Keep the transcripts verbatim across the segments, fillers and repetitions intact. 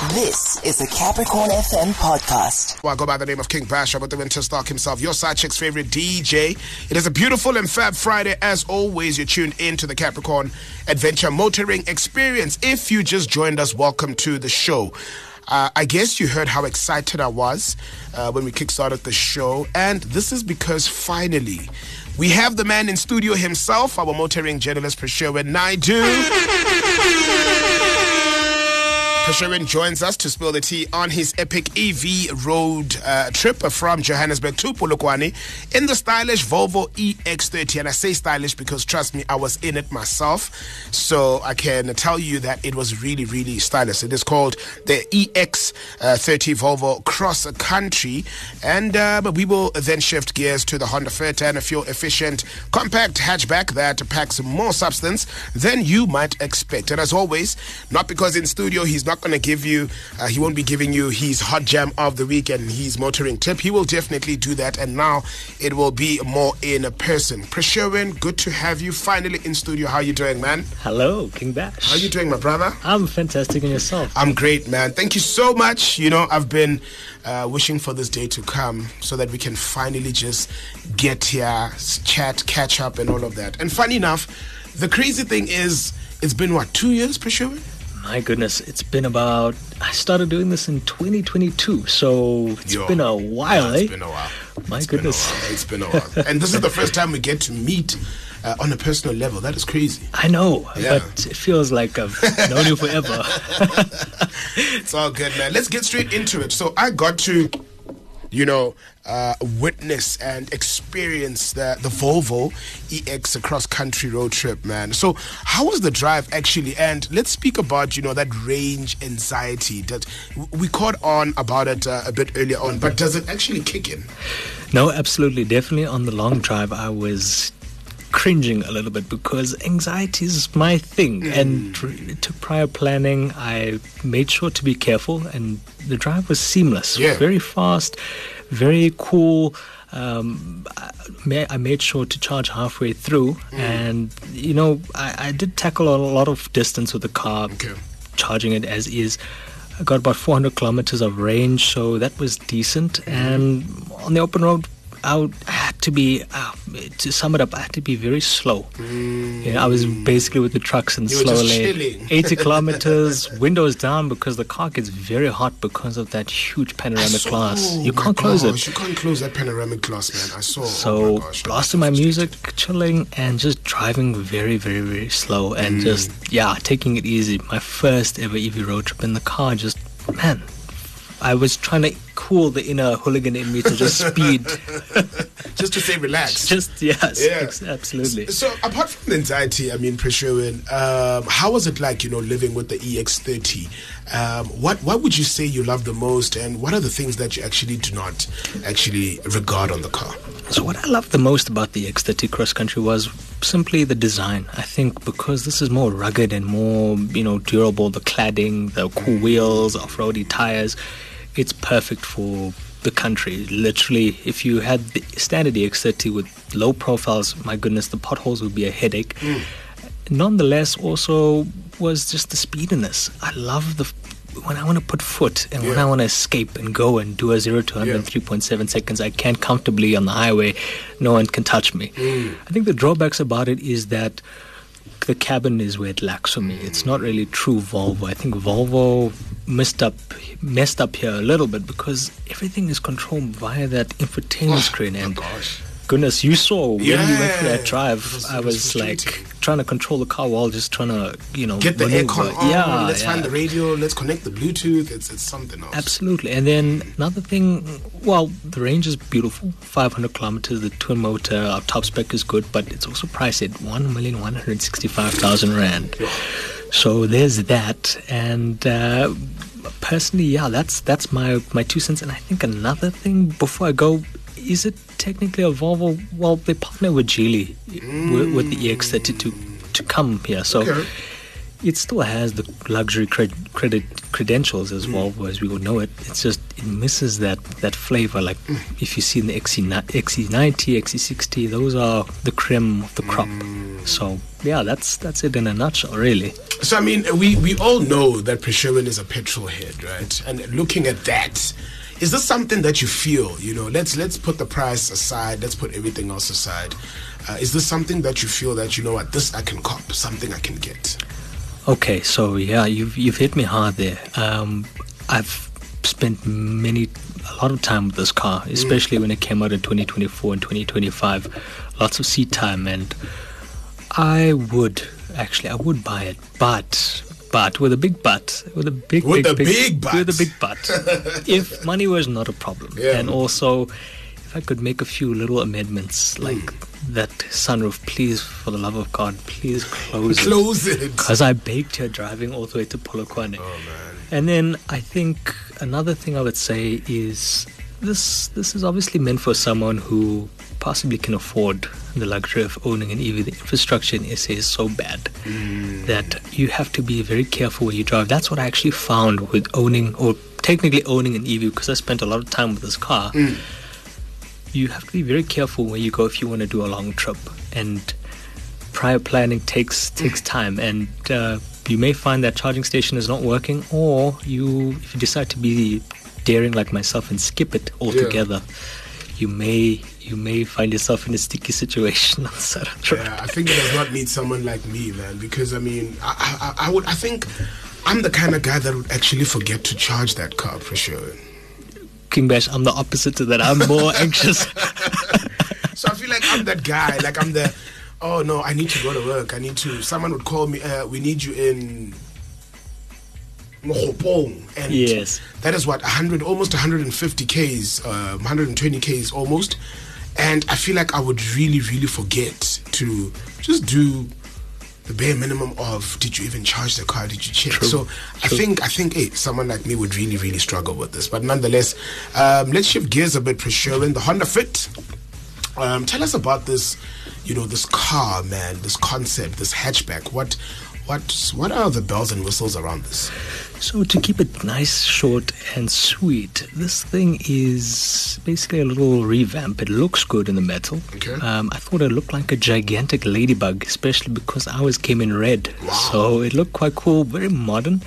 This is the Capricorn F M podcast. Well, I go by the name of King Basha, but the winter stock himself, your side chick's favorite D J. It is a beautiful and fab Friday. As always, you're tuned in to the Capricorn Adventure Motoring Experience. If you just joined us, welcome to the show. Uh, I guess you heard how excited I was uh, when we kickstarted the show, and this is because finally we have the man in studio himself, our motoring journalist Prasherwin Naidu. Prasherwin joins us to spill the tea on his epic E V road uh, trip from Johannesburg to Polokwane in the stylish Volvo E X thirty. And I say stylish because, trust me, I was in it myself. So I can tell you that it was really, really stylish. It is called the E X thirty Volvo Cross Country. And uh, but we will then shift gears to the Honda Fit, and a fuel-efficient compact hatchback that packs more substance than you might expect. And as always, not because in studio he's not going to give you, uh, he won't be giving you his hot jam of the week and his motoring tip. He will definitely do that, and now it will be more in a person. Prasherwin, good to have you finally in studio. How are you doing, man? Hello, King Bash. How are you doing, my brother? I'm fantastic, and yourself? I'm great, man. Thank you so much. You know, I've been uh, wishing for this day to come so that we can finally just get here, chat, catch up, and all of that. And funny enough, the crazy thing is, it's been, what, two years, Prasherwin? My goodness, it's been about, I started doing this in twenty twenty-two, so it's Yo, been a while, yeah, eh? It's been a while. My it's goodness. Been a while. It's been a while. And this is the first time we get to meet uh, on a personal level. That is crazy. I know, Yeah. but it feels like I've known you forever. It's all good, man. Let's get straight into it. So I got to, you know, uh, witness and experience the, the Volvo E X cross country road trip, man. So how was the drive actually? And let's speak about, you know, that range anxiety that we caught on about it uh, a bit earlier on, but does it actually kick in? No, absolutely. Definitely on the long drive, I was cringing a little bit because anxiety is my thing. Mm. And it took prior planning. I made sure to be careful, and the drive was seamless. Yeah. Very fast, very cool. Um, I, I made sure to charge halfway through. Mm. And, you know, I, I did tackle a lot of distance with the car, okay. charging it as is. I got about four hundred kilometers of range, so that was decent. Mm. And on the open road, I, would, I had to be, uh, to sum it up, I had to be very slow. Mm. You know, I was basically with the trucks in the you slow were just lane. chilling. eighty kilometers, windows down, because the car gets very hot because of that huge panoramic saw, glass. Oh you can't close gosh, it. You can't close that panoramic glass, man. I saw. So, oh my gosh, blasting my music, chilling, and just driving very, very, very slow. And mm. just, yeah, taking it easy. My first ever E V road trip in the car, just, man, I was trying to cool the inner hooligan in me to just speed. Just to say relax. Just, yes, yeah. ex- absolutely. So, so, apart from the anxiety, I mean, Prasherwin, um, how was it like, you know, living with the E X thirty? Um, what what would you say you love the most, and what are the things that you actually do not actually regard on the car? So what I loved the most about the E X thirty Cross Country was simply the design. I think because this is more rugged and more, you know, durable, the cladding, the cool wheels, off-roady tires, it's perfect for the country. Literally, if you had the standard E X thirty with low profiles, my goodness, the potholes would be a headache. Mm. Nonetheless, also was just the speed in this. I love the when I want to put foot and yeah. when I want to escape and go and do a zero to one hundred in three point seven seconds, I can comfortably on the highway. No one can touch me. Mm. I think the drawbacks about it is that the cabin is where it lacks for me. It's not really true Volvo. I think Volvo messed up, messed up here a little bit because everything is controlled via that infotainment oh, screen. And gosh. Goodness, you saw when yeah. we went through that drive, was, I was, was like trying to control the car while just trying to, you know, get the maneuver. aircon on. Yeah, let's yeah. find the radio. Let's connect the Bluetooth. It's it's something else. Absolutely. And then another thing, well, the range is beautiful, five hundred kilometers. The twin motor, our top spec is good, but it's also priced at one million one hundred sixty-five thousand rand. Yeah. So there's that, and. Uh, Personally, yeah, that's that's my, my two cents. And I think another thing before I go, is it technically a Volvo? Well, they partner with Geely mm. with, with the E X thirty to to come here, so okay. it still has the luxury cred, credit credentials as mm. Volvo as we all know it. It's just it misses that that flavor. Like mm. if you see in the X C ninety, X C sixty, those are the creme of the crop. Mm. So yeah, that's that's it in a nutshell, really. So I mean, we, we all know that Prasherwin is a petrol head, right? And looking at that, is this something that you feel, you know, let's let's put the price aside, let's put everything else aside. Uh, is this something that you feel that, you know what, this I can cop, something I can get? Okay, so yeah, you've you've hit me hard there. Um, I've spent many a lot of time with this car, especially mm. when it came out in twenty twenty-four and twenty twenty-five. Lots of seat time, and I would actually I would buy it, but but with a big but, with a big with big, a big, big but, with a big but. If money was not a problem, yeah. and also if I could make a few little amendments, like mm. that sunroof, please, for the love of God, please close, close it. Because I baked here driving all the way to Polokwane. Oh man! And then I think another thing I would say is this: this is obviously meant for someone who possibly can afford the luxury of owning an E V. The infrastructure in S A is so bad mm. that you have to be very careful where you drive. That's what I actually found with owning, or technically owning an E V, because I spent a lot of time with this car. Mm. You have to be very careful where you go if you want to do a long trip, and prior planning takes takes time, and uh, you may find that charging station is not working, or you if you decide to be daring like myself and skip it altogether, yeah. you may you may find yourself in a sticky situation on the side of the road. Yeah, I think it does not need someone like me, man, because I mean, I, I, I would, I think I'm the kind of guy that would actually forget to charge that car for sure. King Bash, I'm the opposite to that. I'm more anxious. So I feel like I'm that guy. Like I'm the, oh no, I need to go to work. I need to. Someone would call me. Uh, we need you in Mokopong, and yes, that is what one hundred, almost one hundred fifty k's, uh, one hundred twenty k's almost. And I feel like I would really, really forget to just do the bare minimum of, did you even charge the car? Did you check? True. So I True. think I think hey, someone like me would really, really struggle with this. But nonetheless, um, let's shift gears a bit, Prasherwin. The Honda Fit. Um, tell us about this, you know, this car, man, this concept, this hatchback. What, what, what are the bells and whistles around this? So to keep it nice, short, and sweet, this thing is basically a little revamp. It looks good in the metal. Okay. Um, I thought it looked like a gigantic ladybug, especially because ours came in red. Wow. So it looked quite cool, very modern.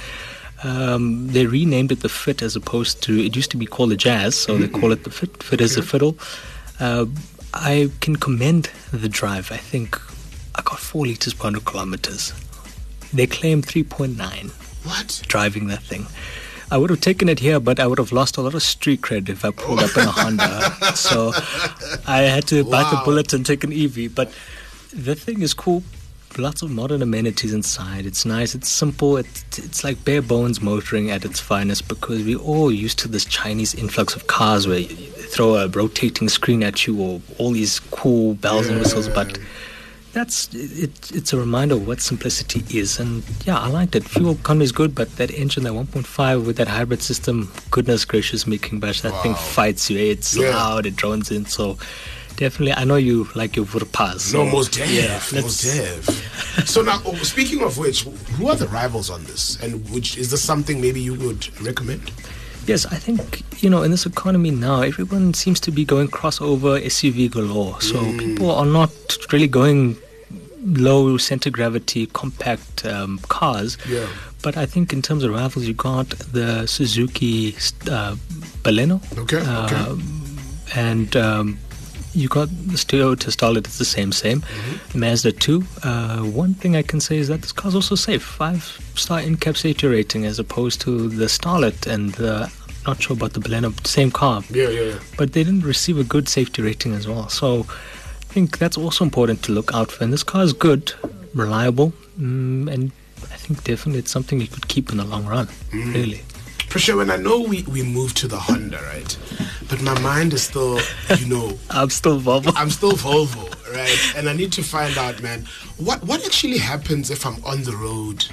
Um, they renamed it the Fit as opposed to, it used to be called the Jazz, so mm-hmm. they call it the Fit. Fit as okay. a fiddle. Uh, I can commend the drive. I think I got four liters per hundred kilometers. They claim three point nine. What? Driving that thing. I would have taken it here, but I would have lost a lot of street cred if I pulled up in a Honda. So I had to bite Wow. the bullet and take an E V. But the thing is cool. Lots of modern amenities inside. It's nice. It's simple. It's, it's like bare bones motoring at its finest, because we're all used to this Chinese influx of cars where you throw a rotating screen at you or all these cool bells yeah. and whistles. But that's it. It's a reminder of what simplicity is, and yeah, I liked it. Fuel economy is good, but that engine, that one point five with that hybrid system, goodness gracious me, King Bash, that wow. thing fights you. It's yeah. loud, it drones in. So definitely, I know you like your Vurpas. So, no, most def, yeah, most def. So now, oh, speaking of which, who are the rivals on this, and which is this something maybe you would recommend? Yes, I think, you know, in this economy now, everyone seems to be going crossover S U V galore. So mm. people are not really going low center gravity compact um, cars. Yeah. But I think in terms of rivals, you got the Suzuki uh, Baleno. Okay, okay. Um, and um, you got the Toyota Starlet, it's the same, same. Mm-hmm. Mazda two. Uh, one thing I can say is that this car's also safe. Five-star in-cab safety rating as opposed to the Starlet and the, not sure about the Baleno, same car. Yeah, yeah, yeah. But they didn't receive a good safety rating as well. So I think that's also important to look out for. And this car is good, reliable, mm, and I think definitely it's something you could keep in the long run, mm. really. Prasherwin, I know we, we moved to the Honda, right? But my mind is still, you know... I'm still Volvo. I'm still Volvo, right? And I need to find out, man, what, what actually happens if I'm on the road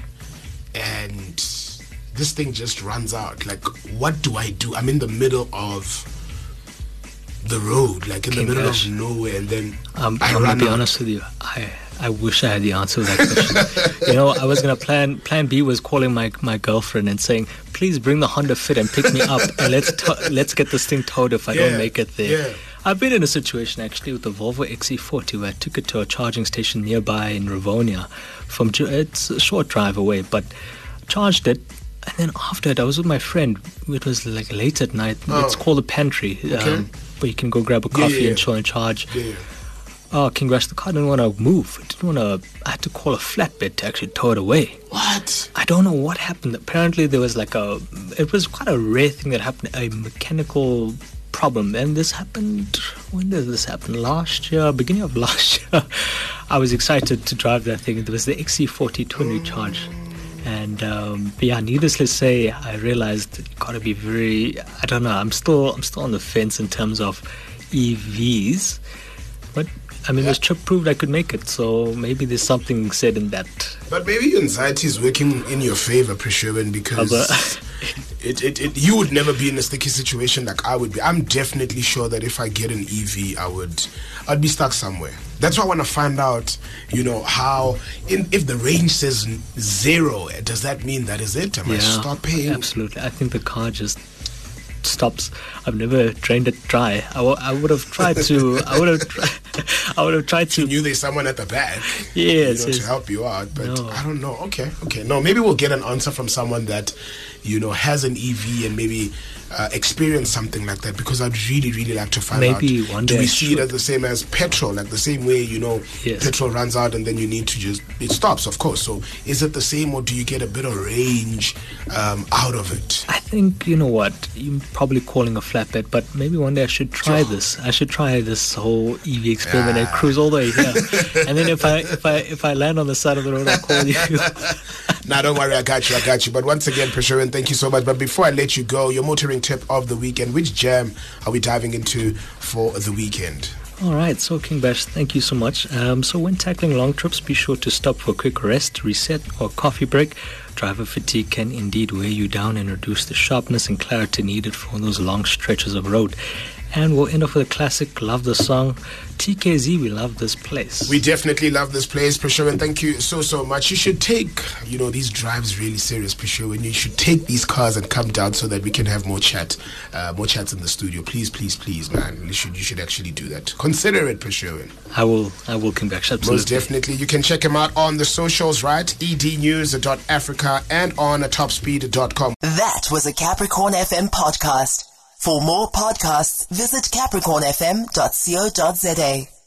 and this thing just runs out? Like, what do I do? I'm in the middle of the road, like in King the middle Bash. of nowhere, and then um, I I'm run gonna be out. honest with you. I I wish I had the answer to that question. You know, I was gonna plan. Plan B was calling my, my girlfriend and saying, "Please bring the Honda Fit and pick me up, and let's to- let's get this thing towed if I Yeah, don't make it there." yeah. I've been in a situation actually with the Volvo X C forty where I took it to a charging station nearby in Rivonia. From it's a short drive away, but charged it. And then after it, I was with my friend. It was like late at night. Oh. It's called a pantry, Okay. um, where you can go grab a coffee Yeah, yeah. and chill and charge. Yeah, yeah. Oh, congrats! The car didn't want to move. It didn't want to. I had to call a flatbed to actually tow it away. What? I don't know what happened. Apparently, there was like a. It was quite a rare thing that happened. A mechanical problem, and this happened. When did this happen? Last year, beginning of last year. I was excited to drive that thing. It was the X C forty twin recharge. And um, yeah, needless to say, I realized you gotta be very. I don't know. I'm still. I'm still on the fence in terms of E Vs, but I mean, Yeah. this trip proved I could make it. So maybe there's something said in that. But maybe your anxiety is working in your favor, Prasherwin, because Other- it, it, it, you would never be in a sticky situation like I would be. I'm definitely sure that if I get an E V, I would, I'd be stuck somewhere. That's why I want to find out, you know, how, in, if the range says n- zero, does that mean that is it? Am I stop paying? Absolutely. I think the car just stops. I've never drained it dry. I, w- I would have tried to. I would have. Tri- I would have tried to. You knew there's someone at the back, Yes, you know, yes. to help you out, but No. I don't know. Okay, okay. No, maybe we'll get an answer from someone that, you know, has an E V and maybe uh, experienced something like that, because I'd really, really like to find Maybe out. one Do day we I see it should. as the same as petrol, like the same way, you know, Yes. petrol runs out and then you need to just, it stops, of course. So is it the same, or do you get a bit of range um, out of it? I think, you know what, you're probably calling a flatbed, but maybe one day I should try this. I should try this whole E V experiment and Ah. cruise all the way here. And then if I if I if I land on the side of the road, I'll call you. Nah, don't worry, I got you, I got you. But once again, Prasherwin, thank you so much. But before I let you go, your motoring tip of the weekend, which jam are we diving into for the weekend? All right, so King Bash, thank you so much. Um, so when tackling long trips, be sure to stop for a quick rest, reset, or coffee break. Driver fatigue can indeed weigh you down and reduce the sharpness and clarity needed for those long stretches of road. And we'll end off with a classic, love the song, T K Z, we love this place. We definitely love this place, Prasherwin. Thank you so, so much. You should take, you know, these drives really serious, Prasherwin. You should take these cars and come down so that we can have more chat, uh, more chats in the studio. Please, please, please, man. You should, you should actually do that. Consider it, Prasherwin. I will, I will come back, absolutely. Most definitely. You can check him out on the socials, right? e d news dot africa and on top speed dot com. That was a Capricorn F M podcast. For more podcasts, visit capricorn f m dot co dot za.